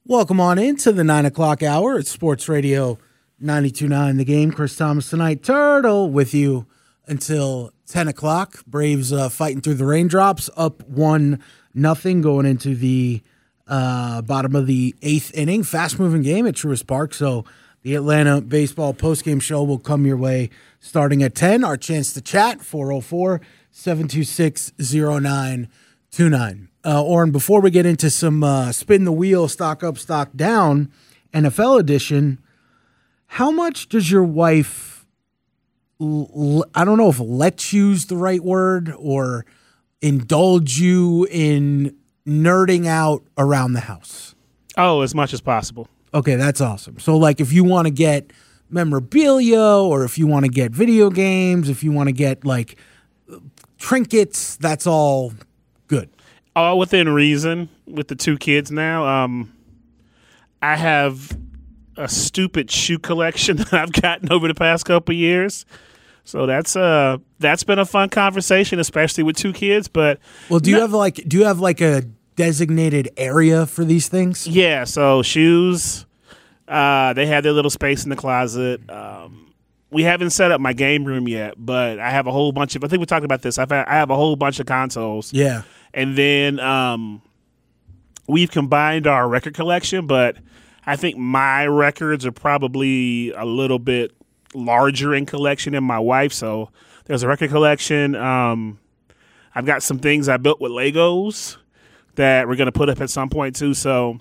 Welcome on into the 9 o'clock hour at Sports Radio 92.9 The Game. Chris Thomas tonight, Turtle, with you until 10 o'clock. Braves fighting through the raindrops, up 1-0 going into the bottom of the eighth inning. Fast-moving game at Truist Park, so the Atlanta Baseball postgame show will come your way starting at 10. Our chance to chat, 404-726-0929. Oren, before we get into some spin the wheel, stock up, stock down, NFL edition, how much does your wife, I don't know if let you's the right word, or indulge you in nerding out around the house? Oh, as much as possible. Okay, that's awesome. So, like, if you want to get memorabilia, or if you want to get video games, if you want to get, like, trinkets, that's all good. All within reason with the two kids now. I have a stupid shoe collection that I've gotten over the past couple of years. So that's been a fun conversation, especially with two kids. But do you have like a designated area for these things? Yeah, so shoes. They have their little space in the closet. We haven't set up my game room yet, but I have a whole bunch of. I think we talked about this. I have a whole bunch of consoles. Yeah. And then we've combined our record collection, but I think my records are probably a little bit larger in collection than my wife. So there's a record collection. I've got some things I built with Legos that we're going to put up at some point too. So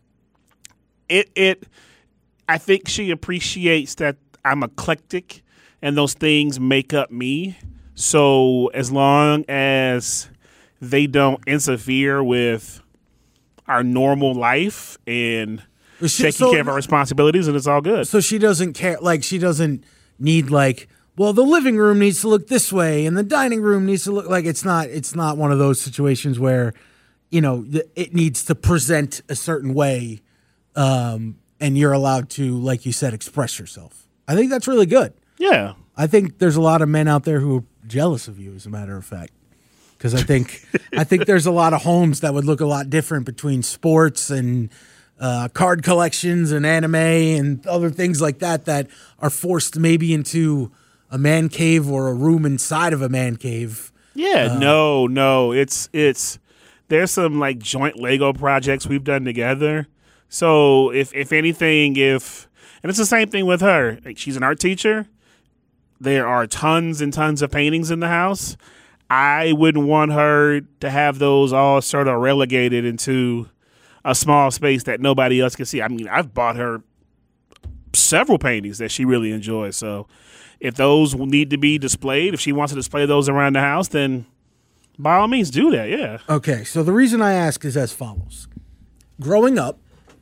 I think she appreciates that I'm eclectic and those things make up me. So as long as they don't interfere with our normal life and taking care of our responsibilities, and it's all good. So she doesn't care, like she doesn't need like, well, the living room needs to look this way and the dining room needs to look like it's not one of those situations where, you know, it needs to present a certain way, and you're allowed to, like you said, express yourself. I think that's really good. Yeah. I think there's a lot of men out there who are jealous of you, as a matter of fact. Because I think there's a lot of homes that would look a lot different between sports and card collections and anime and other things like that are forced maybe into a man cave or a room inside of a man cave. Yeah, no. It's there's some like joint Lego projects we've done together. So if anything, and it's the same thing with her. Like, she's an art teacher. There are tons and tons of paintings in the house. I wouldn't want her to have those all sort of relegated into a small space that nobody else can see. I mean, I've bought her several paintings that she really enjoys. So if those need to be displayed, if she wants to display those around the house, then by all means do that, yeah. Okay, so the reason I ask is as follows. Growing up,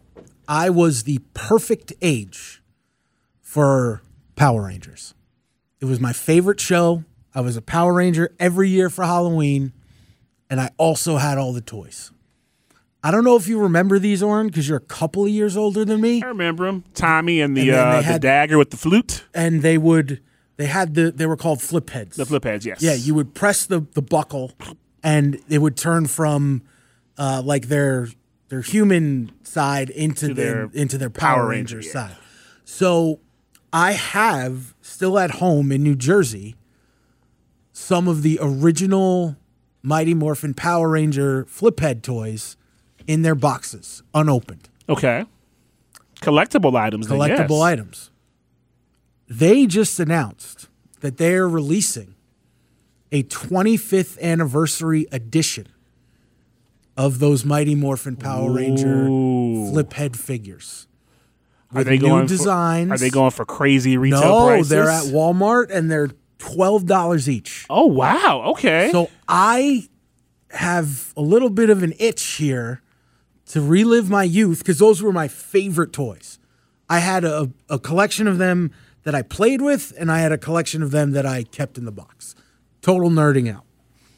I was the perfect age for Power Rangers. It was my favorite show. I was a Power Ranger every year for Halloween, and I also had all the toys. I don't know if you remember these, Oren, because you're a couple of years older than me. I remember them. Tommy and the dagger with the flute. And they were called flip heads. The flip heads, yes. Yeah, you would press the buckle, and it would turn from like their human side into their Power Ranger side. So I have still at home in New Jersey some of the original Mighty Morphin Power Ranger flip head toys in their boxes, unopened. Okay. Collectible items. Items. They just announced that they're releasing a 25th anniversary edition of those Mighty Morphin Power Ranger flip head figures. Are they going designs? Are they going for crazy retail prices? No, they're at Walmart and they're $12 each. Oh, wow. Okay. So I have a little bit of an itch here to relive my youth because those were my favorite toys. I had a collection of them that I played with, and I had a collection of them that I kept in the box. Total nerding out.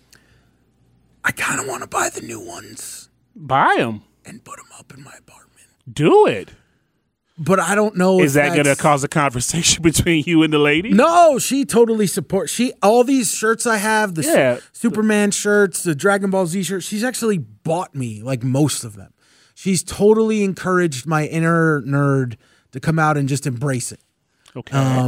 I kind of want to buy the new ones. Buy them. And put them up in my apartment. Do it. But I don't know Is that going to cause a conversation between you and the lady? No, she totally supports. All these shirts I have, the Superman shirts, the Dragon Ball Z shirts, she's actually bought me like most of them. she's totally encouraged my inner nerd to come out and just embrace it. Okay.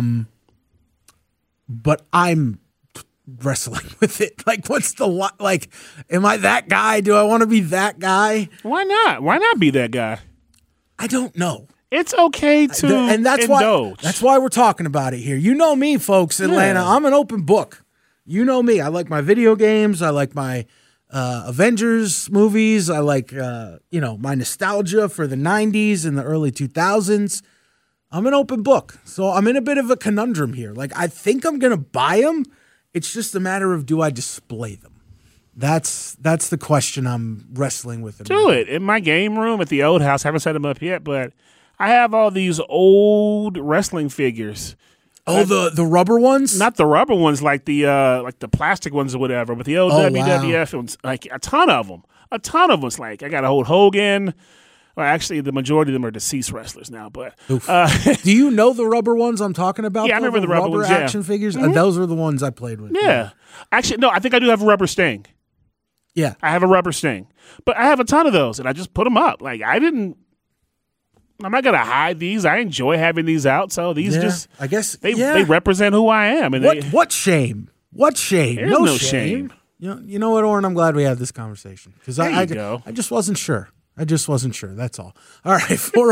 But I'm wrestling with it. Like, what's the like? Am I that guy? Do I want to be that guy? Why not? Why not be that guy? I don't know. It's okay to And that's indulge. why we're talking about it here. You know me, folks, Atlanta. Yeah. I'm an open book. You know me. I like my video games. I like my Avengers movies. I like my nostalgia for the 90s and the early 2000s. I'm an open book. So I'm in a bit of a conundrum here. Like, I think I'm going to buy them. It's just a matter of, do I display them? That's the question I'm wrestling with. Do it in my game room at the old house. Haven't set them up yet, but I have all these old wrestling figures. Oh, the rubber ones? Not the rubber ones, like the plastic ones or whatever, but the old WWF ones, like a ton of them. A ton of them. It's like I got a Hulk Hogan. Well, actually, the majority of them are deceased wrestlers now. But do you know the rubber ones I'm talking about? Yeah, I remember the rubber ones, yeah. action figures. Mm-hmm. Those were the ones I played with. Yeah. Actually, no, I think I do have a rubber Sting. Yeah. I have a rubber Sting. But I have a ton of those, and I just put them up. Like, I'm not going to hide these. I enjoy having these out. So these I guess they represent who I am. And what shame? What shame? There's no shame. You know what, Oren? I'm glad we had this conversation because I just wasn't sure. That's all. All right,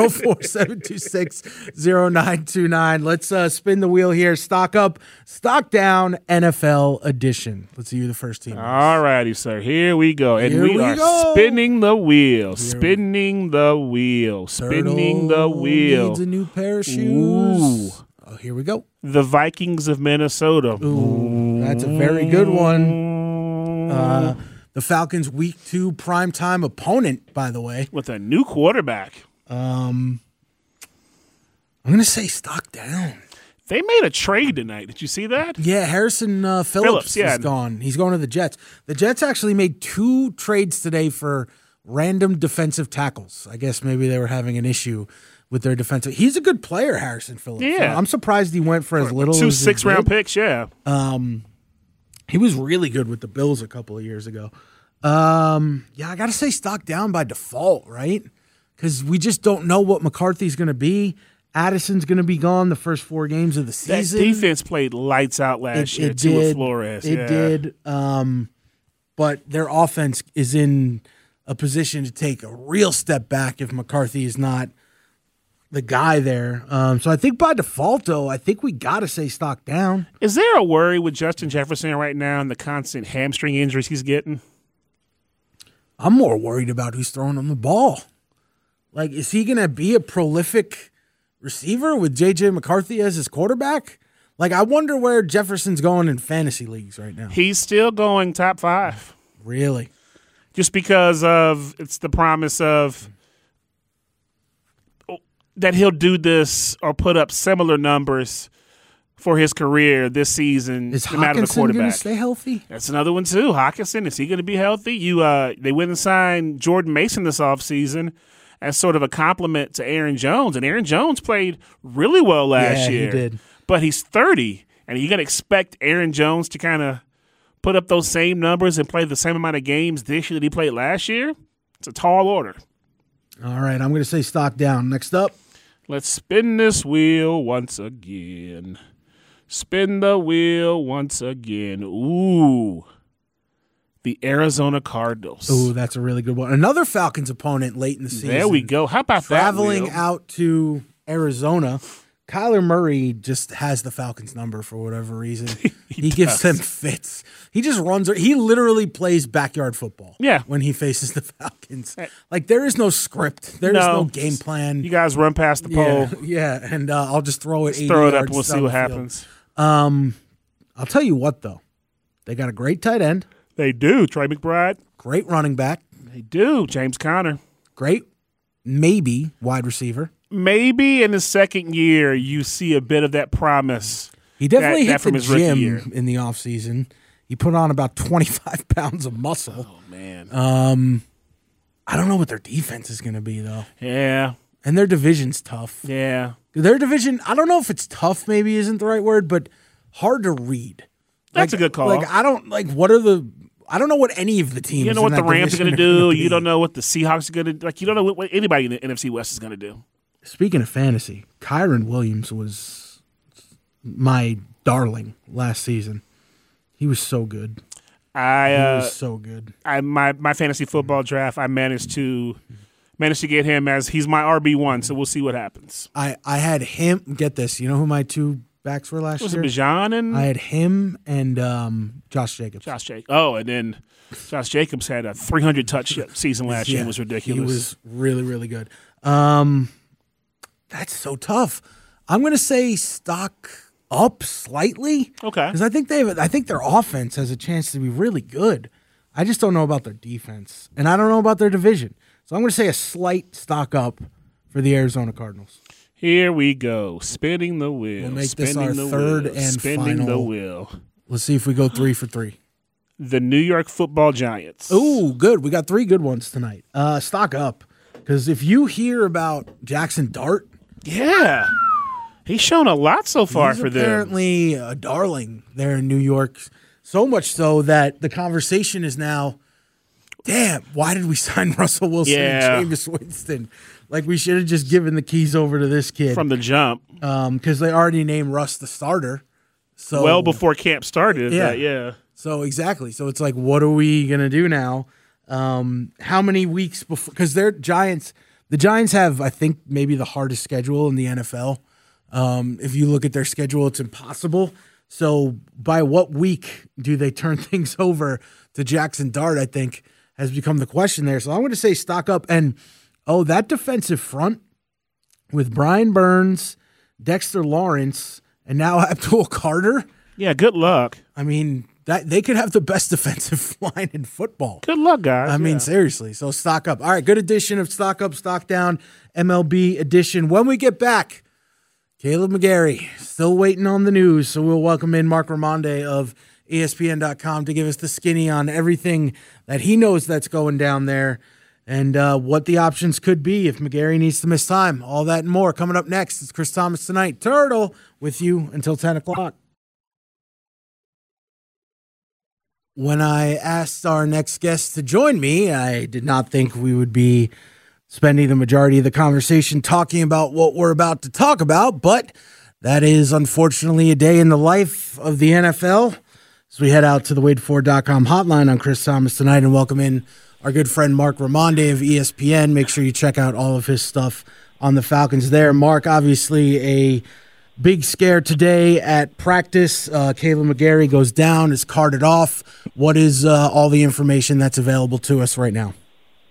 404-726-0929. Let's spin the wheel here. Stock up, stock down, NFL edition. Let's see who the first team is. All righty, sir. Here we go. And Here we we are go. spinning the wheel. Spinning the wheel. Spinning the Turtle wheel. needs a new pair of shoes. Ooh. Oh, here we go. The Vikings of Minnesota. Ooh, that's a very good one. The Falcons' Week 2 primetime opponent, by the way. With a new quarterback. I'm going to say stock down. They made a trade tonight. Did you see that? Yeah, Harrison Phillips is gone. He's going to the Jets. The Jets actually made 2 trades today for random defensive tackles. I guess maybe they were having an issue with their defensive. He's a good player, Harrison Phillips. Yeah. I'm surprised he went for as little Two as he 6-round did. picks, yeah. He was really good with the Bills a couple of years ago. I got to say stock down by default, right? Because we just don't know what McCarthy's going to be. Addison's going to be gone the first 4 games of the season. That defense played lights out last year, too, with Flores. It did. But their offense is in a position to take a real step back if McCarthy is not the guy there. So I think by default, though, I think we got to say stock down. Is there a worry with Justin Jefferson right now and the constant hamstring injuries he's getting? I'm more worried about who's throwing him the ball. Like, is he going to be a prolific receiver with J.J. McCarthy as his quarterback? Like, I wonder where Jefferson's going in fantasy leagues right now. He's still going top 5. Really? Just because of it's the promise of that he'll do this or put up similar numbers for his career this season. Is no matter the Hockenson quarterback. going to stay healthy? That's another one too. Hockenson, is he going to be healthy? They went and signed Jordan Mason this offseason as sort of a compliment to Aaron Jones, and Aaron Jones played really well last year. He did. But he's 30, and you're going to expect Aaron Jones to kind of put up those same numbers and play the same amount of games this year that he played last year? It's a tall order. All right, I'm going to say stock down. Next up. Let's spin this wheel once again. Spin the wheel once again. Ooh. The Arizona Cardinals. Ooh, that's a really good one. Another Falcons opponent late in the season. There we go. How about traveling that? Out to Arizona. Kyler Murray just has the Falcons number for whatever reason. he gives them fits. He just runs. He literally plays backyard football. Yeah. When he faces the Falcons, like there is no script. There is no game plan. You guys run past the pole. Yeah, and I'll just throw it. Throw it up. We'll see what happens. I'll tell you what though, they got a great tight end. They do. Trey McBride. Great running back. They do. James Conner. Great, maybe wide receiver. Maybe in his second year, you see a bit of that promise. He definitely hit from the his rookie gym year. in the offseason. He put on about 25 pounds of muscle. Oh, man. I don't know what their defense is going to be, though. Yeah. And their division's tough. Yeah. Their division, I don't know if it's tough, maybe isn't the right word, but hard to read. That's a good call. Like, I don't, like, what are the, I don't know what any of the teams. You don't know what the Rams are going to do. You don't know. know what the Seahawks are going to do. Like, you don't know what anybody in the NFC West is going to do. Speaking of fantasy, Kyron Williams was my darling last season. He was so good. He was so good. My fantasy football draft, I managed to get him as he's my RB1, so we'll see what happens. I had him. Get this. You know who my two backs were last year? Was it Bijan and I had him and Josh Jacobs. Oh, and then Josh Jacobs had a 300 touch season last year. It was ridiculous. He was really, really good. That's so tough. I'm going to say stock up slightly. Okay. Because I think their offense has a chance to be really good. I just don't know about their defense, and I don't know about their division. So I'm going to say a slight stock up for the Arizona Cardinals. Here we go, spinning the wheel. We'll make this our third and spinning final. the wheel. Let's see if we go 3 for 3. The New York Football Giants. Ooh, good. We got 3 good ones tonight. Stock up, because if you hear about Jackson Dart, yeah, he's shown a lot so far for them. Apparently a darling there in New York, so much so that the conversation is now, damn, why did we sign Russell Wilson and Jameis Winston? Like, we should have just given the keys over to this kid from the jump, because they already named Russ the starter. So well before camp started. Yeah. So exactly. So it's like, what are we gonna do now? How many weeks before? Because they're Giants. The Giants have, I think, maybe the hardest schedule in the NFL. If you look at their schedule, it's impossible. So by what week do they turn things over to Jackson Dart, I think, has become the question there. So I'm going to say stock up. And, that defensive front with Brian Burns, Dexter Lawrence, and now Abdul Carter. Yeah, good luck. I mean, that they could have the best defensive line in football. Good luck, guys. I mean, seriously. So stock up. All right, good edition of Stock Up, Stock Down, MLB edition. When we get back, Caleb McGarry still waiting on the news, so we'll welcome in Mark Ramonde of ESPN.com to give us the skinny on everything that he knows that's going down there and what the options could be if McGarry needs to miss time. All that and more coming up next. It's Chris Thomas Tonight. Turtle with you until 10 o'clock. When I asked our next guest to join me, I did not think we would be spending the majority of the conversation talking about what we're about to talk about, but that is unfortunately a day in the life of the NFL. So we head out to the WadeFord.com hotline on Chris Thomas Tonight and welcome in our good friend Mark Ramonde of ESPN. Make sure you check out all of his stuff on the Falcons there. Mark, obviously a big scare today at practice. Caleb McGarry goes down, is carted off. What is all the information that's available to us right now?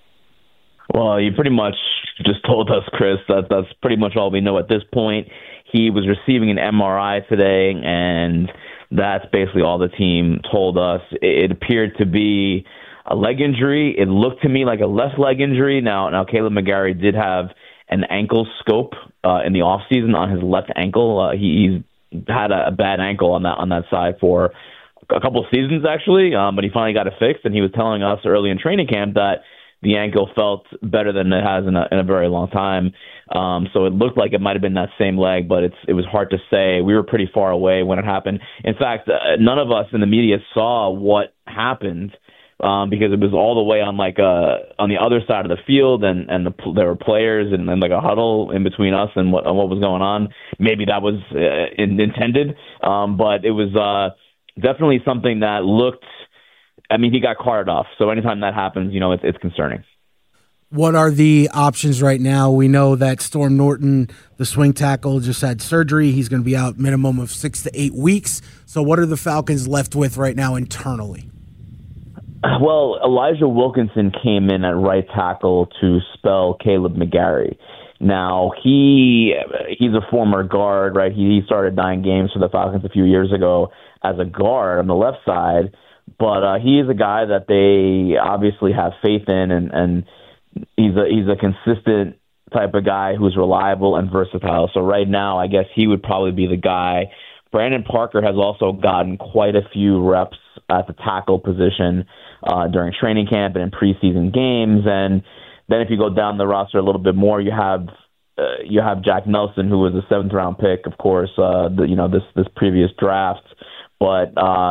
Well, you pretty much just told us, Chris, that's pretty much all we know at this point. He was receiving an MRI today, and that's basically all the team told us. It appeared to be a leg injury. It looked to me like a left leg injury. Now Caleb McGarry did have an ankle scope in the offseason on his left ankle. He's had a bad ankle on that side for a couple of seasons, actually, but he finally got it fixed, and he was telling us early in training camp that the ankle felt better than it has in a very long time. So it looked like it might have been that same leg, but it was hard to say. We were pretty far away when it happened. In fact, none of us in the media saw what happened because it was all the way on the other side of the field, and there were players and like a huddle in between us and what was going on. Maybe that was intended, but it was definitely something that looked. I mean, he got carted off, so anytime that happens, it's concerning. What are the options right now? We know that Storm Norton, the swing tackle, just had surgery. He's going to be out minimum of 6 to 8 weeks. So what are the Falcons left with right now internally? Well, Elijah Wilkinson came in at right tackle to spell Caleb McGarry. Now, he's a former guard, right? He started 9 games for the Falcons a few years ago as a guard on the left side. But he is a guy that they obviously have faith in, and he's a consistent type of guy who's reliable and versatile. So right now, I guess he would probably be the guy. Brandon Parker has also gotten quite a few reps at the tackle position during training camp and in preseason games. And then if you go down the roster a little bit more, you have Jack Nelson, who was a 7th round pick, of course, this previous draft, but.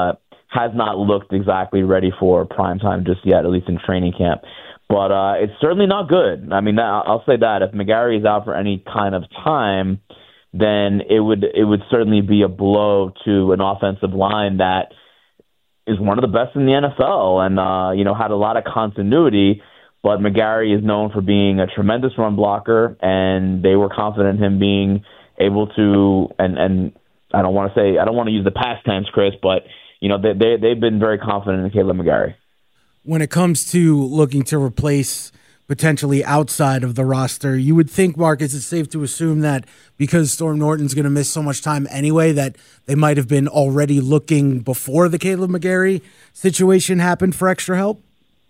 has not looked exactly ready for prime time just yet, at least in training camp. But it's certainly not good. I mean, I'll say that if McGarry is out for any kind of time, then it would certainly be a blow to an offensive line that is one of the best in the NFL and had a lot of continuity. But McGarry is known for being a tremendous run blocker, and they were confident in him being able to. And I don't want to use the past tense, Chris, but they've been very confident in Caleb McGarry. When it comes to looking to replace potentially outside of the roster, you would think, Marcus, it's safe to assume that because Storm Norton's going to miss so much time anyway, that they might have been already looking before the Caleb McGarry situation happened for extra help?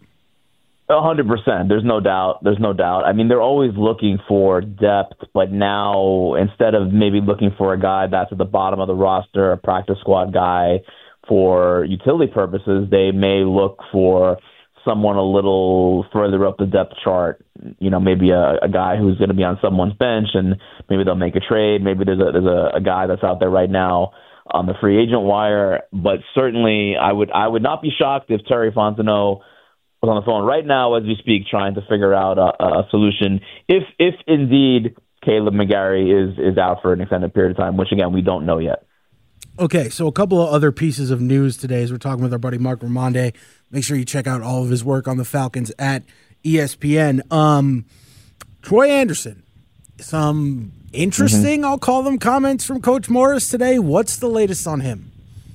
100%. There's no doubt. I mean, they're always looking for depth, but now instead of maybe looking for a guy that's at the bottom of the roster, a practice squad guy for utility purposes, they may look for someone a little further up the depth chart. Maybe a guy who's going to be on someone's bench, and maybe they'll make a trade. Maybe there's a guy that's out there right now on the free agent wire. But certainly, I would not be shocked if Terry Fontenot was on the phone right now as we speak, trying to figure out a solution if indeed Caleb McGarry is out for an extended period of time, which again we don't know yet. Okay, so a couple of other pieces of news today as we're talking with our buddy Mark Ramonde. Make sure you check out all of his work on the Falcons at ESPN. Troy Anderson, some interesting, I'll call them, comments from Coach Morris today. What's the latest on him?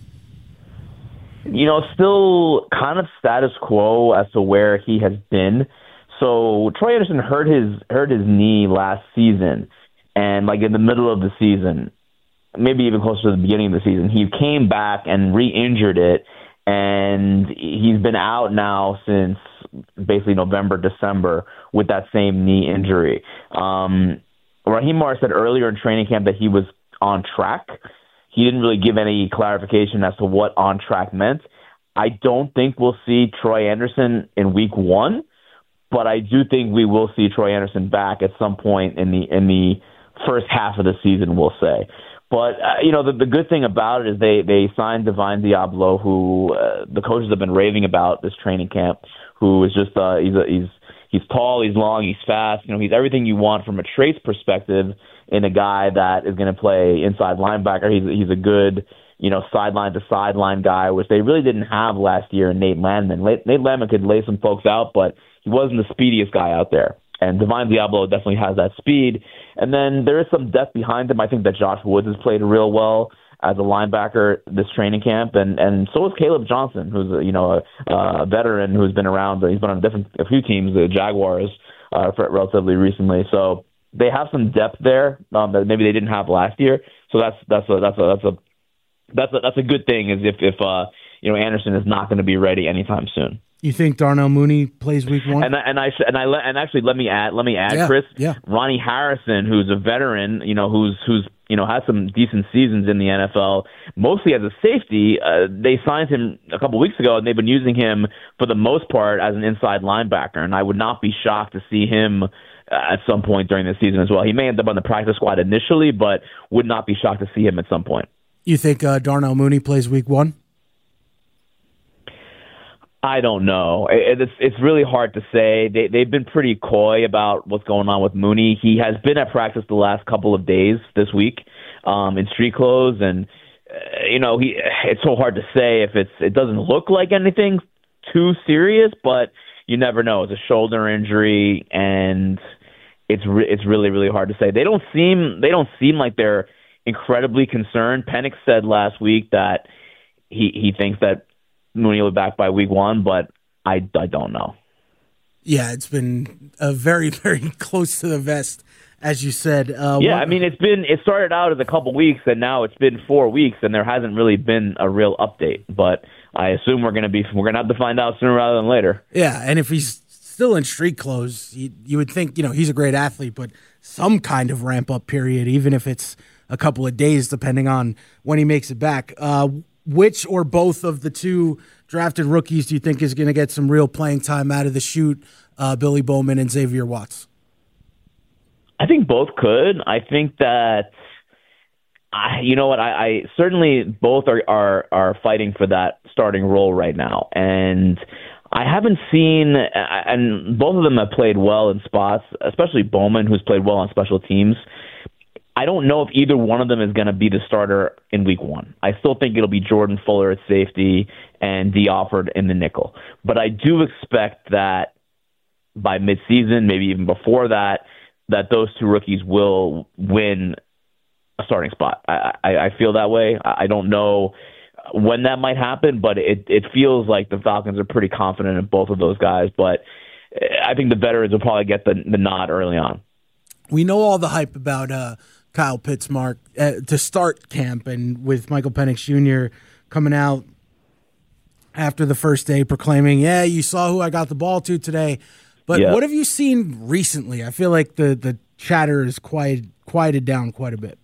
Still kind of status quo as to where he has been. So Troy Anderson hurt his knee last season, and like in the middle of the season, maybe even closer to the beginning of the season, he came back and re-injured it, and he's been out now since basically November, December with that same knee injury. Raheem Morris said earlier in training camp that he was on track. He didn't really give any clarification as to what on track meant. I don't think we'll see Troy Anderson in week 1, but I do think we will see Troy Anderson back at some point in the first half of the season, we'll say. But, the good thing about it is they signed Divine Diablo, who the coaches have been raving about this training camp, who is just he's tall, he's long, he's fast. He's everything you want from a traits perspective in a guy that is going to play inside linebacker. He's a good, sideline to sideline guy, which they really didn't have last year in Nate Landman. Nate Landman could lay some folks out, but he wasn't the speediest guy out there. And Divine Diablo definitely has that speed. And then there is some depth behind him. I think that Josh Woods has played real well as a linebacker this training camp, and so is Caleb Johnson, who's a veteran who's been around. He's been on a few teams, the Jaguars, for relatively recently. So they have some depth there that maybe they didn't have last year. So that's a good thing. Is if Anderson is not going to be ready anytime soon. You think Darnell Mooney plays week 1? And actually let me add, Chris. Yeah. Ronnie Harrison, who's a veteran, who's had some decent seasons in the NFL, mostly as a safety. They signed him a couple weeks ago, and they've been using him for the most part as an inside linebacker. And I would not be shocked to see him at some point during the season as well. He may end up on the practice squad initially, but would not be shocked to see him at some point. You think Darnell Mooney plays week 1? I don't know. It's really hard to say. They've been pretty coy about what's going on with Mooney. He has been at practice the last couple of days this week in street clothes, and it's so hard to say if it doesn't look like anything too serious, but you never know. It's a shoulder injury, and it's really, really hard to say. They don't seem like they're incredibly concerned. Penix said last week that he thinks that Mooney will be back by week 1, but I don't know. Yeah, it's been very, very close to the vest, as you said. It started out as a couple weeks, and now it's been 4 weeks, and there hasn't really been a real update. But I assume we're going to have to find out sooner rather than later. Yeah, and if he's still in street clothes, you would think he's a great athlete, but some kind of ramp up period, even if it's a couple of days, depending on when he makes it back. Which or both of the two drafted rookies do you think is going to get some real playing time out of the chute, Billy Bowman and Xavier Watts? I think both could. I think that You know what? I certainly both are fighting for that starting role right now, and I haven't seen, and both of them have played well in spots, especially Bowman, who's played well on special teams. I don't know if either one of them is going to be the starter in week one. I still think it'll be Jordan Fuller at safety and Dee Alford in the nickel. But I do expect that by midseason, maybe even before that those two rookies will win a starting spot. I feel that way. I don't know when that might happen, but it feels like the Falcons are pretty confident in both of those guys. But I think the veterans will probably get the nod early on. We know all the hype about Kyle Pitts, Mark, to start camp, and with Michael Penix Jr. coming out after the first day proclaiming, yeah, you saw who I got the ball to today. But what have you seen recently? I feel like the chatter is quieted down quite a bit.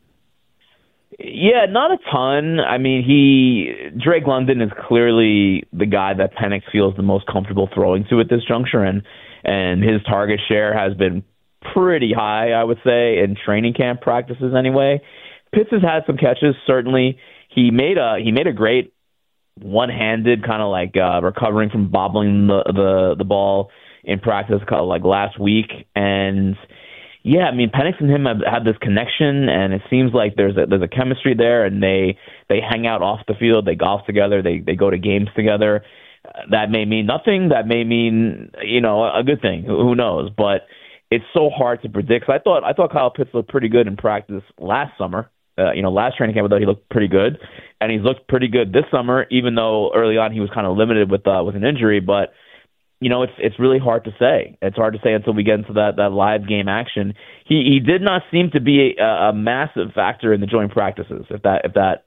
Yeah, not a ton. I mean, Drake London is clearly the guy that Penix feels the most comfortable throwing to at this juncture, and his target share has been pretty high, I would say, in training camp practices anyway. Pitts has had some catches, certainly. He made a great one-handed kind of like recovering from bobbling the ball in practice like last week, and yeah, I mean, Penix and him have had this connection, and it seems like there's a chemistry there, and they hang out off the field, they golf together, they go to games together. That may mean nothing, that may mean a good thing. Who knows? But it's so hard to predict. I thought Kyle Pitts looked pretty good in practice last summer. Last training camp, I thought he looked pretty good, and he's looked pretty good this summer, even though early on he was kind of limited with an injury, but. It's really hard to say. It's hard to say until we get into that live game action. He did not seem to be a massive factor in the joint practices, if that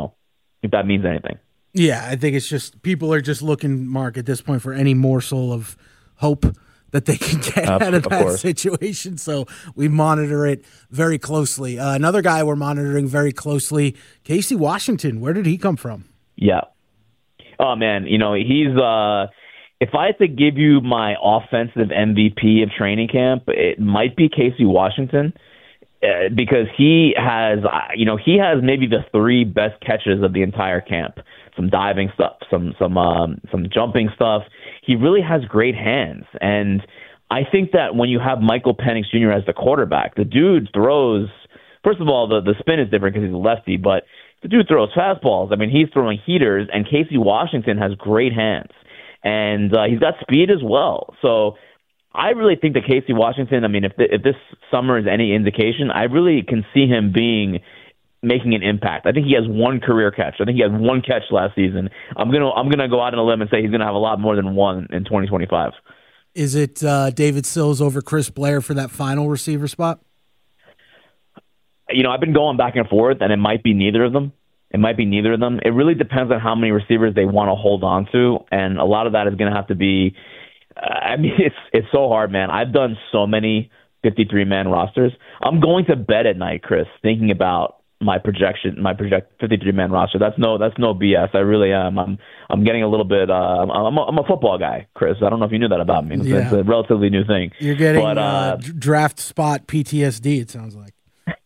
means anything. Yeah, I think it's just people are just looking, Mark, at this point for any morsel of hope that they can get out of that situation. So we monitor it very closely. Another guy we're monitoring very closely, Casey Washington. Where did he come from? Yeah. Oh man, he's. If I had to give you my offensive MVP of training camp, it might be Casey Washington because he has maybe the three best catches of the entire camp. Some diving stuff, some jumping stuff. He really has great hands, and I think that when you have Michael Penix Jr. as the quarterback, the dude throws. First of all, the spin is different because he's a lefty, but the dude throws fastballs. I mean, he's throwing heaters, and Casey Washington has great hands. And he's got speed as well. So I really think that Casey Washington, I mean, if this summer is any indication, I really can see him making an impact. I think he has one career catch. I think he had one catch last season. I'm gonna go out on a limb and say he's gonna have a lot more than one in 2025. Is it David Sills over Chris Blair for that final receiver spot? I've been going back and forth, and it might be neither of them. It really depends on how many receivers they want to hold on to, and a lot of that is going to have to be. It's so hard, man. I've done so many 53-man rosters. I'm going to bed at night, Chris, thinking about my project 53-man roster. That's no BS. I really am. I'm getting a little bit. I'm a football guy, Chris. I don't know if you knew that about me. It's a relatively new thing. You're getting draft spot PTSD. It sounds like.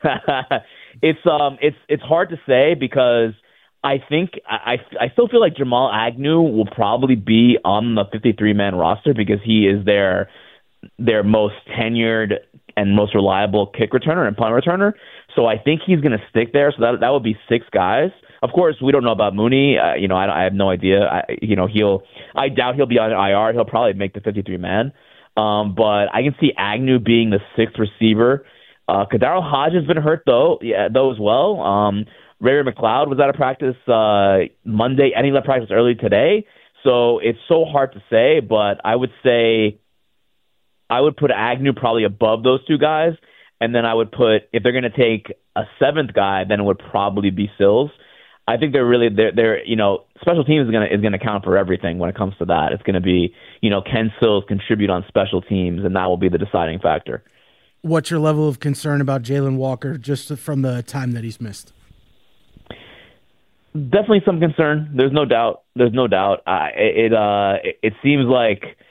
It's hard to say because I think I still feel like Jamal Agnew will probably be on the 53-man roster because he is their most tenured and most reliable kick returner and punt returner. So I think he's going to stick there. So that would be 6 guys. Of course, we don't know about Mooney. I have no idea. I doubt he'll be on IR. He'll probably make the 53-man. But I can see Agnew being the 6th receiver. Kadaro Hodge has been hurt though as well. Ray McLeod was out of practice Monday, and he left practice early today. So it's so hard to say, but I would say I would put Agnew probably above those 2 guys, and then I would put, if they're going to take a 7th guy, then it would probably be Sills. I think they're special teams is gonna count for everything when it comes to that. It's going to be can Sills contribute on special teams, and that will be the deciding factor. What's your level of concern about Jalen Walker just from the time that he's missed? Definitely some concern. There's no doubt. It seems like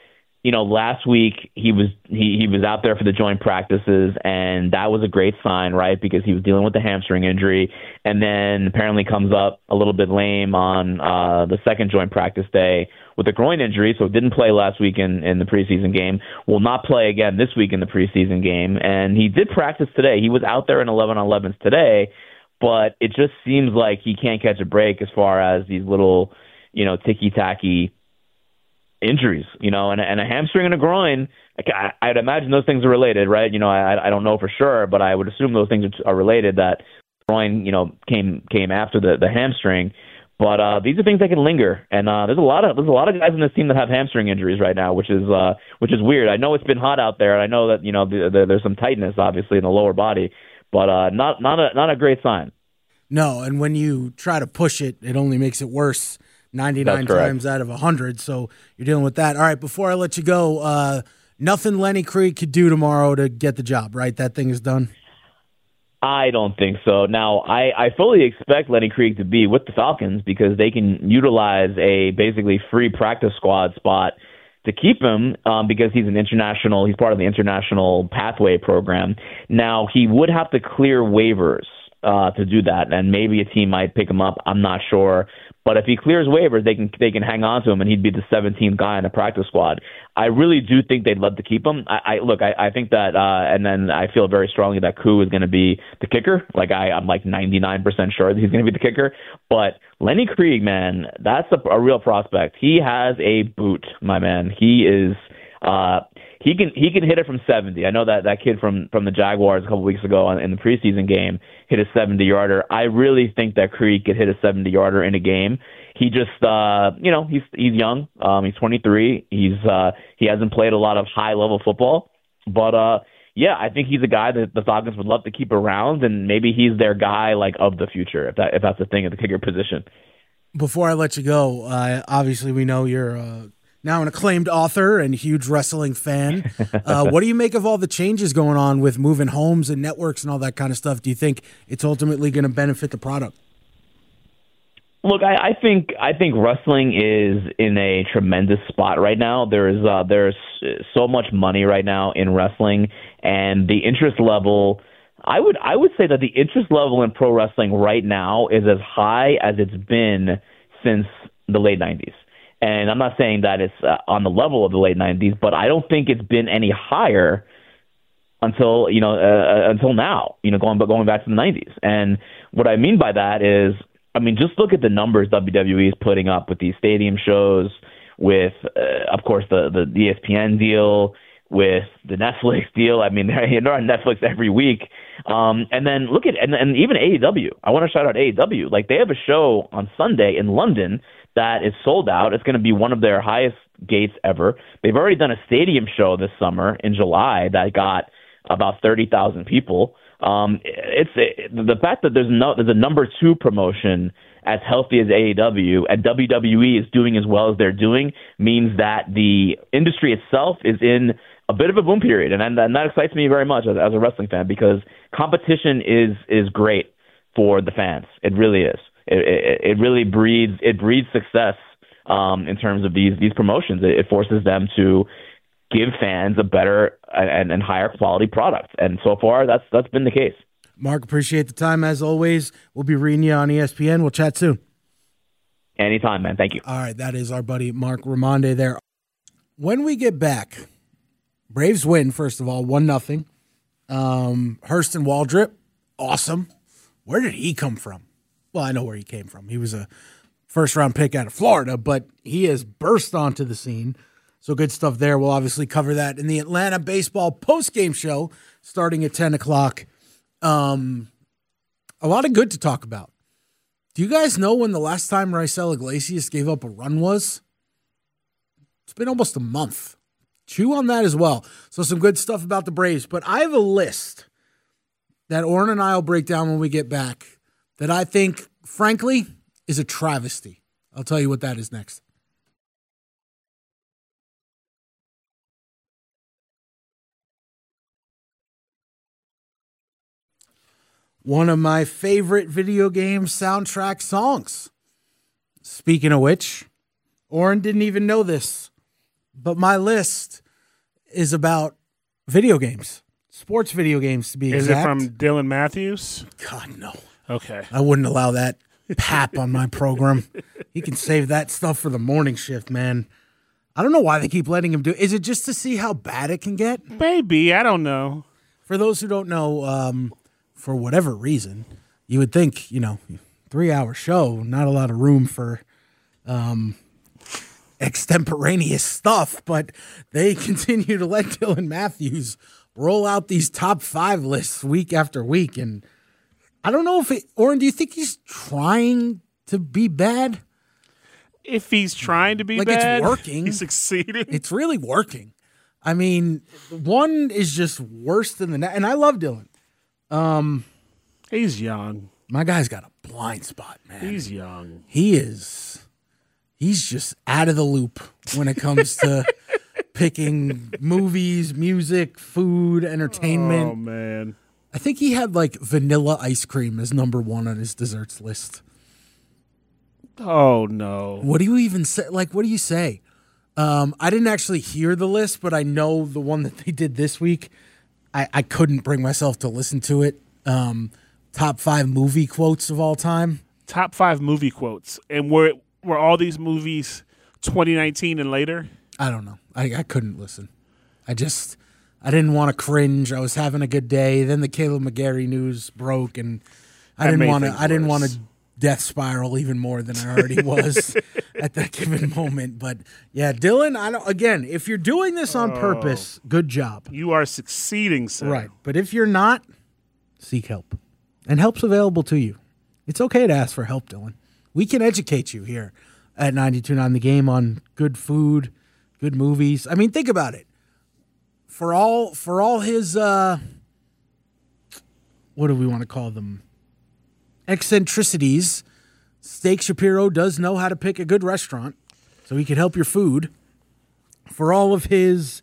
last week he was out there for the joint practices, and that was a great sign, right? Because he was dealing with the hamstring injury, and then apparently comes up a little bit lame on the second joint practice day with a groin injury, so didn't play last week in the preseason game. Will not play again this week in the preseason game, and he did practice today. He was out there in 11-on-11s today, but it just seems like he can't catch a break as far as these little, ticky-tacky injuries, and a hamstring and a groin. I'd imagine those things are related, right? I don't know for sure, but I would assume those things are related. That groin, came after the hamstring. But these are things that can linger, and there's a lot of guys in this team that have hamstring injuries right now, which is weird. I know it's been hot out there, and I know that there's some tightness obviously in the lower body, but not a great sign. No, and when you try to push it, it only makes it worse 99 times out of 100, so you're dealing with that. All right, before I let you go, nothing Lenny Creed could do tomorrow to get the job, right? That thing is done? I don't think so. Now, I fully expect Lenny Creed to be with the Falcons because they can utilize a basically free practice squad spot to keep him because he's part of the international pathway program. Now, he would have to clear waivers to do that, and maybe a team might pick him up. I'm not sure. But if he clears waivers, they can hang on to him, and he'd be the 17th guy in the practice squad. I really do think they'd love to keep him. I think that, and then I feel very strongly that Koo is going to be the kicker. I'm 99% sure that he's going to be the kicker. But Lenny Creed, man, that's a real prospect. He has a boot, my man. He is. He can hit it from 70. I know that kid from the Jaguars a couple weeks ago in the preseason game hit a 70-yarder. I really think that Creed could hit a 70-yarder in a game. He just, he's young. He's 23. He hasn't played a lot of high-level football. But, I think he's a guy that the Falcons would love to keep around, and maybe he's their guy, of the future, if that's the thing at the kicker position. Before I let you go, obviously we know you're now an acclaimed author and huge wrestling fan. What do you make of all the changes going on with moving homes and networks and all that kind of stuff? Do you think it's ultimately going to benefit the product? Look, I think wrestling is in a tremendous spot right now. There's so much money right now in wrestling, and the interest level. I would say that the interest level in pro wrestling right now is as high as it's been since the late 90s. And I'm not saying that it's on the level of the late 90s, but I don't think it's been any higher until now, going back to the 90s. And what I mean by that is, just look at the numbers WWE is putting up with these stadium shows, with, of course, the ESPN deal, with the Netflix deal. They're on Netflix every week. And then look at, and even AEW. I want to shout out AEW. They have a show on Sunday in London that is sold out. It's going to be one of their highest gates ever. They've already done a stadium show this summer in July that got about 30,000 people. It's the fact that there's a number 2 promotion as healthy as AEW and WWE is doing as well as they're doing means that the industry itself is in a bit of a boom period, and that excites me very much as a wrestling fan because competition is great for the fans. It really is. It really breeds success in terms of these promotions. It forces them to give fans a better and higher quality product, and so far that's been the case. Mark, appreciate the time as always. We'll be reading you on ESPN. We'll chat soon. Anytime, man. Thank you. All right, that is our buddy Mark Ramonde there. When we get back, Braves win, first of all, 1-0. Hurston Waldrep, awesome. Where did he come from? Well, I know where he came from. He was a first-round pick out of Florida, but he has burst onto the scene. So good stuff there. We'll obviously cover that in the Atlanta Baseball postgame show starting at 10 o'clock. A lot of good to talk about. Do you guys know when the last time Raisel Iglesias gave up a run was? It's been almost a month. Chew on that as well. So some good stuff about the Braves. But I have a list that Oren and I will break down when we get back that I think, frankly, is a travesty. I'll tell you what that is next. One of my favorite video game soundtrack songs. Speaking of which, Oren didn't even know this. But my list is about video games, sports video games to be exact. Is it from Dylan Matthews? God, no. Okay. I wouldn't allow that pap on my program. He can save that stuff for the morning shift, man. I don't know why they keep letting him do it. Is it just to see how bad it can get? Maybe. I don't know. For those who don't know, for whatever reason, you would think, 3-hour show, not a lot of room for extemporaneous stuff, but they continue to let Dylan Matthews roll out these top 5 lists week after week. And I don't know Oren, do you think he's trying to be bad? If he's trying to be like bad, it's working. He's succeeding. It's really working. I mean, one is just worse than the next. And I love Dylan. He's young. My guy's got a blind spot, man. He's young. He's just out of the loop when it comes to picking movies, music, food, entertainment. Oh, man. I think he had like vanilla ice cream as number 1 on his desserts list. Oh, no. What do you even say? Like, what do you say? I didn't actually hear the list, but I know the one that they did this week. I couldn't bring myself to listen to it. Top 5 movie quotes of all time. Top 5 movie quotes. And were all these movies 2019 and later? I don't know. I couldn't listen. I didn't want to cringe. I was having a good day. Then the Caleb McGarry news broke, and I didn't want to death spiral even more than I already was at that given moment. But yeah, Dylan, again, if you're doing this on purpose, good job. You are succeeding, sir. Right. But if you're not, seek help. And help's available to you. It's okay to ask for help, Dylan. We can educate you here at 92.9 The Game on good food, good movies. I mean, think about it. For all his what do we want to call them? Eccentricities, Steak Shapiro does know how to pick a good restaurant, so he can help your food. For all of his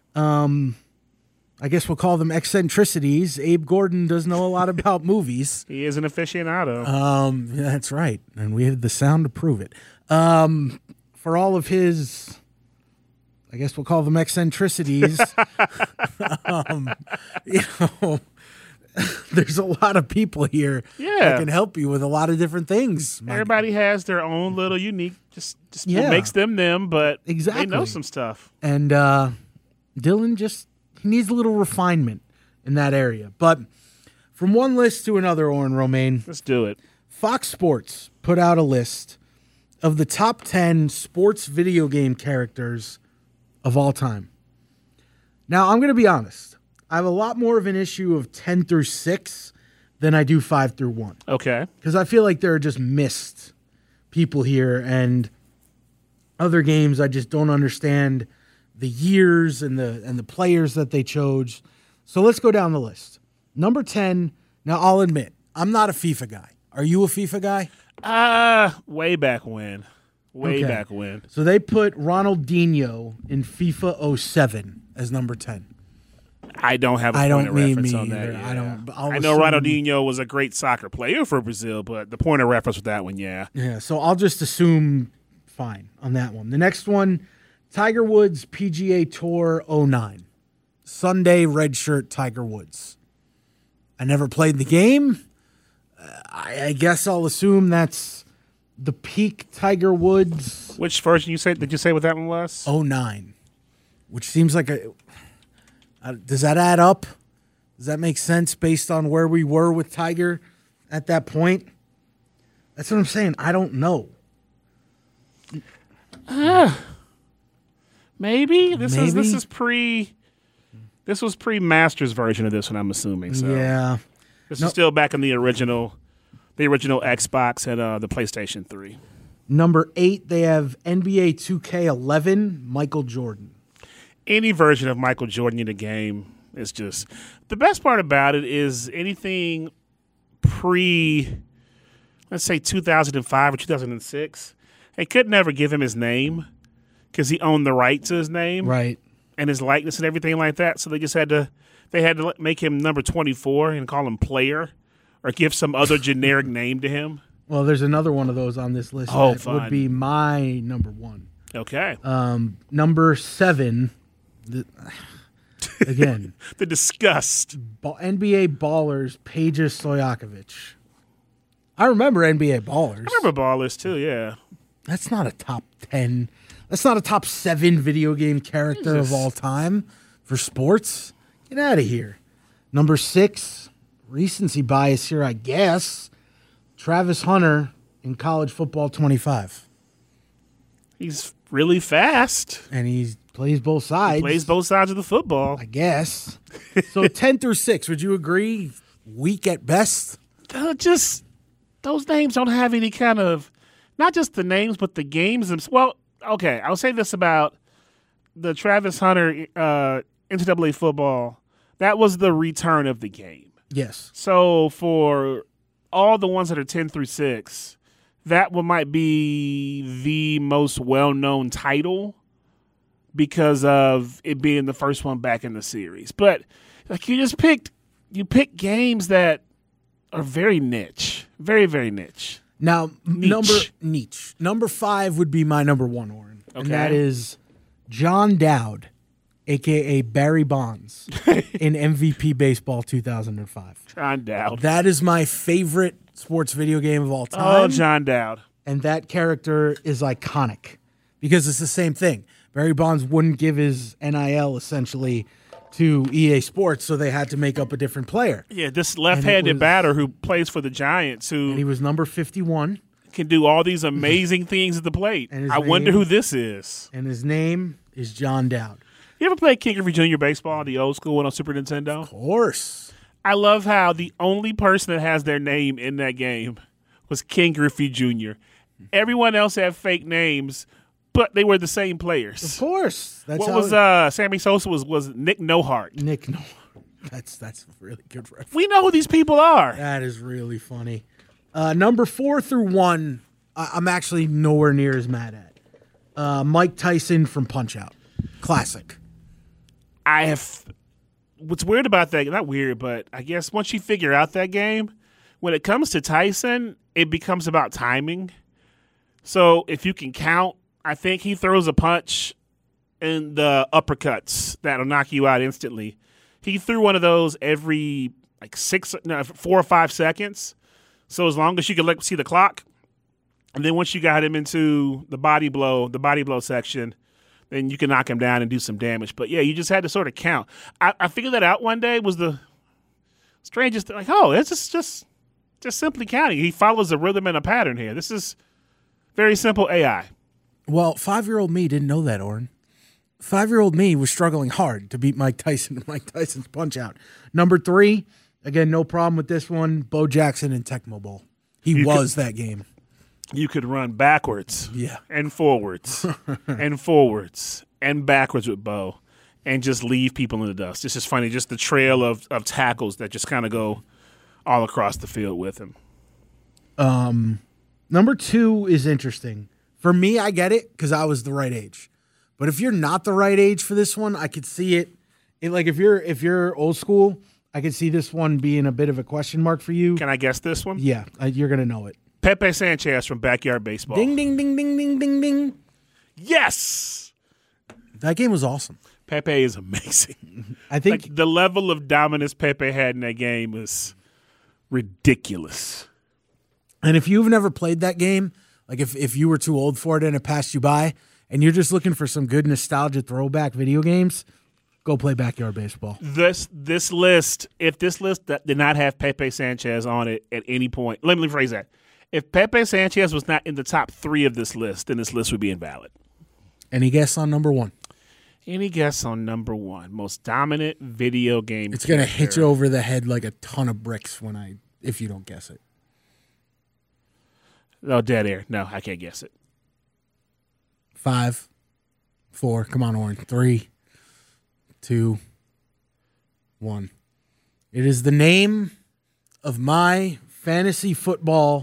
I guess we'll call them eccentricities, Abe Gordon does know a lot about movies. He is an aficionado. That's right. And we have the sound to prove it. For all of his, I guess we'll call them eccentricities, there's a lot of people here that can help you with a lot of different things. Everybody has their own little unique, just what makes them, but exactly. They know some stuff. And Dylan he needs a little refinement in that area. But from one list to another, Oren Romaine. Let's do it. Fox Sports put out a list of the top 10 sports video game characters of all time. Now, I'm going to be honest. I have a lot more of an issue of 10 through 6 than I do 5 through 1. Okay. Because I feel like there are just missed people here, and other games I just don't understand the years and the players that they chose. So let's go down the list. Number 10, now I'll admit, I'm not a FIFA guy. Are you a FIFA guy? Way back when. Back when. So they put Ronaldinho in FIFA 07 as number 10. I don't have a point of reference on that. Yeah. I know Ronaldinho was a great soccer player for Brazil, but the point of reference with that one, yeah. Yeah, so I'll just assume fine on that one. The next one, Tiger Woods PGA Tour 09. Sunday red shirt Tiger Woods. I never played the game. I guess I'll assume that's the peak Tiger Woods. Which version did you say what that one was? 09. Which seems like does that add up? Does that make sense based on where we were with Tiger at that point? That's what I'm saying. I don't know. Maybe this was pre Masters version of this one, I'm assuming. So yeah, this is still back in the original Xbox and the PlayStation 3. Number 8, they have NBA 2K11, Michael Jordan. Any version of Michael Jordan in the game is just the best part about it is anything let's say 2005 or 2006. They could never give him his name because he owned the right to his name, right, and his likeness and everything like that. So they had to make him number 24 and call him player, or give some other generic name to him. Well, there's another one of those on this list that would be my number 1. Okay. Number 7, again, The disgust. NBA Ballers, Peja Stojakovic. I remember NBA Ballers. I remember Ballers too, yeah. That's not a top 10. That's not a top 7 video game character of all time for sports. Get out of here. Number 6, recency bias here, I guess. Travis Hunter in College Football 25. He's really fast. And he plays both sides. Plays both sides of the football. I guess. So 10 through 6, would you agree? Weak at best? Just those names don't have any kind of, not just the names, but the games. Well, okay, I'll say this about the Travis Hunter NCAA football. That was the return of the game. Yes. So for all the ones that are 10 through 6, that one might be the most well-known title because of it being the first one back in the series. But like you pick games that are very niche, very, very niche. Now, Niche. Number 5 would be my number 1, Oren. Okay. And that is John Dowd, a.k.a. Barry Bonds, in MVP Baseball 2005. John Dowd. That is my favorite sports video game of all time. Oh, John Dowd. And that character is iconic because it's the same thing. Barry Bonds wouldn't give his NIL essentially to EA Sports, so they had to make up a different player. Yeah, this left-handed batter who plays for the Giants, And he who was number 51, can do all these amazing things at the plate. And his I wonder name- who this is. and his name is John Dowd. You ever played King Griffey Jr. baseball, the old school one on Super Nintendo? Of course. I love how the only person that has their name in that game was King Griffey Jr. Everyone else had fake names, but they were the same Of players. course. That's What how was Sammy Sosa was Nick Nohart. Nick, no. That's a really good reference. We know who these people are. That is really funny. Number 4 through 1, I'm actually nowhere near as mad at. Mike Tyson from Punch-Out. Classic. What's weird about that, not weird, but I guess once you figure out that game, when it comes to Tyson, it becomes about timing. So if you can count, I think he throws a punch in the uppercuts that'll knock you out instantly. He threw one of those every 4 or 5 seconds. So as long as you could see the clock, and then once you got him into the body blow section, then you can knock him down and do some damage. But yeah, you just had to sort of count. I figured that out one day. Was the strangest thing. Like, oh, it's just simply counting. He follows a rhythm and a pattern here. This is very simple AI. Well, 5-year-old me didn't know that, Oren. 5-year-old me was struggling hard to beat Mike Tyson and Mike Tyson's Punch-Out. Number 3, again, no problem with this one, Bo Jackson in Tecmo Bowl. He was that game. You could run backwards, Yeah. and forwards, and forwards, and backwards with Bo, and just leave people in the dust. It's just funny, just the trail of tackles that just kind of go all across the field with him. Number 2 is interesting. For me, I get it because I was the right age. But if you're not the right age for this one, I could see it. Like if you're old school, I could see this one being a bit of a question mark for you. Can I guess this one? Yeah, you're gonna know it. Pepe Sanchez from Backyard Baseball. Ding ding ding ding ding ding ding. Yes! That game was awesome. Pepe is amazing. I think Like the level of dominance Pepe had in that game is ridiculous. And if you've never played that game, like if you were too old for it and it passed you by, and you're just looking for some good nostalgia throwback video games, go play Backyard Baseball. This list, if this list did not have Pepe Sanchez on it at any point, let me rephrase that. If Pepe Sanchez was not in the top 3 of this list, then this list would be invalid. Any guess on number 1? Any guess on number 1? Most dominant video game. It's gonna hit character. you over the head like a ton of bricks if you don't guess it. Oh, dead air. No, I can't guess it. 5, 4, come on, Oren. 3, 2, 1. It is the name of my fantasy football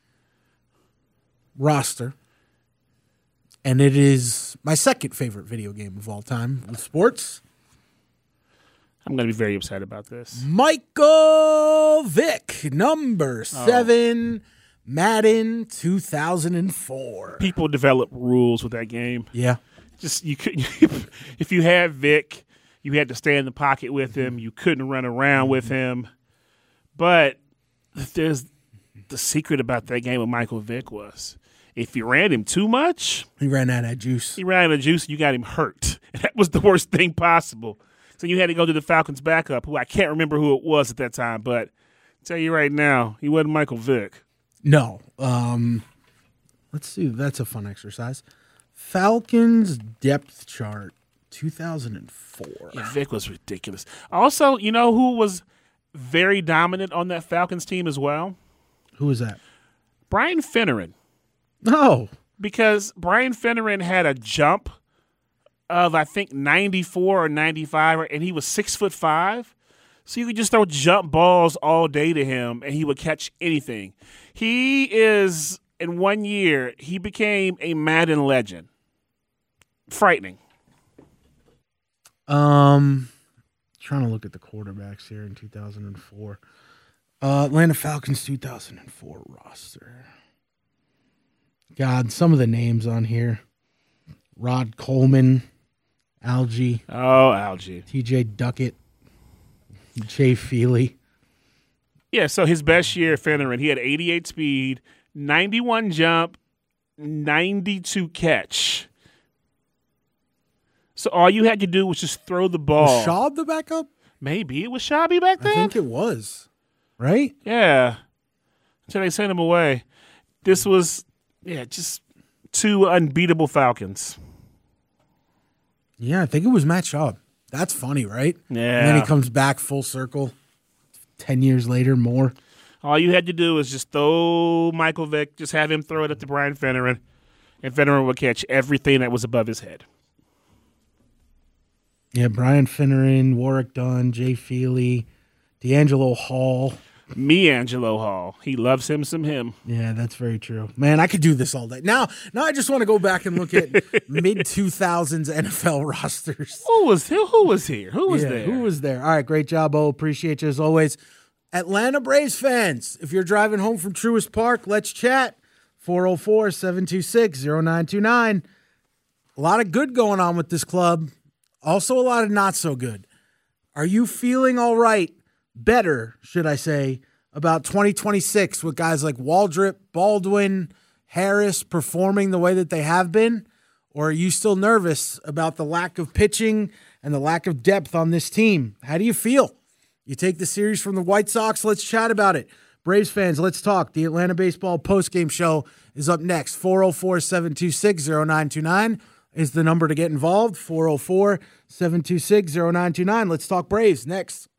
roster, and it is my second favorite video game of all time with sports. I'm going to be very upset about this. Michael Vick, number 7, Madden 2004. People develop rules with that game. Yeah. Just you couldn't. If you had Vic, you had to stay in the pocket with him. You couldn't run around with him. But there's the secret about that game with Michael Vick was if you ran him too much, he ran out of juice. He ran out of juice, and you got him hurt. And that was the worst thing possible. So you had to go to the Falcons' backup, who I can't remember who it was at that time. But I'll tell you right now, he wasn't Michael Vick. No. Let's see. That's a fun exercise. Falcons depth chart 2004. Yeah, Vic was ridiculous. Also, you know who was very dominant on that Falcons team as well? Who was that? Brian Finneran. No. Because Brian Finneran had a jump of, I think, 94 or 95, and he was 6'5". So you could just throw jump balls all day to him, and he would catch anything. He is, in 1 year, he became a Madden legend. Frightening. Trying to look at the quarterbacks here in 2004. Atlanta Falcons 2004 roster. God, some of the names on here. Rod Coleman, Algie. Oh, Algie. TJ Duckett, Jay Feely. Yeah, so his best year, Finneran, he had 88 speed, 91 jump, 92 catch. So all you had to do was just throw the ball. Was Schaub the backup? Maybe it was Shabby back then. I think it was. Right? Yeah. Until they sent him away. This was, just two unbeatable Falcons. Yeah, I think it was Matt Schaub. That's funny, right? Yeah. And then he comes back full circle 10 years later, more. All you had to do was just throw Michael Vick, just have him throw it up to Brian Finneran, and Finneran would catch everything that was above his head. Yeah, Brian Finneran, Warwick Dunn, Jay Feely, D'Angelo Hall. Me, Angelo Hall. He loves him some him. Yeah, that's very true. Man, I could do this all day. Now I just want to go back and look at mid-2000s NFL rosters. Who was here? Who was there? Who was there? All right, great job, Bo. Appreciate you as always. Atlanta Braves fans, if you're driving home from Truist Park, let's chat. 404-726-0929. A lot of good going on with this club. Also a lot of not so good. Are you feeling all right? Better, should I say, about 2026 with guys like Waldrop, Baldwin, Harris performing the way that they have been? Or are you still nervous about the lack of pitching and the lack of depth on this team? How do you feel? You take the series from the White Sox, let's chat about it. Braves fans, let's talk. The Atlanta Baseball postgame show is up next. 404-726-0929 is the number to get involved. 404-726-0929. Let's talk Braves next.